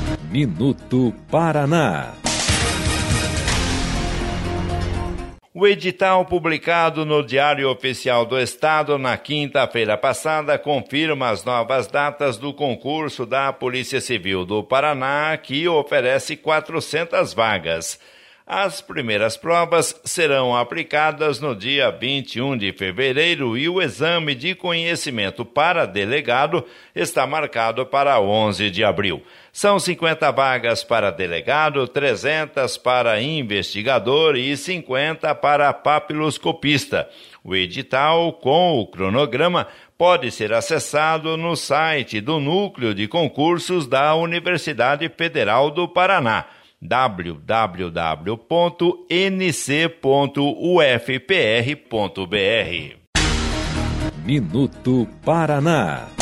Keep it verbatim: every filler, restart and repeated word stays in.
Minuto Paraná. O edital publicado no Diário Oficial do Estado na quinta-feira passada confirma as novas datas do concurso da Polícia Civil do Paraná, que oferece quatrocentas vagas. As primeiras provas serão aplicadas no dia vinte e um de fevereiro e o exame de conhecimento para delegado está marcado para onze de abril. São cinquenta vagas para delegado, trezentas para investigador e cinquenta para papiloscopista. O edital, com o cronograma, pode ser acessado no site do Núcleo de Concursos da Universidade Federal do Paraná, w w w ponto n c ponto u f p r ponto b r. Minuto Paraná.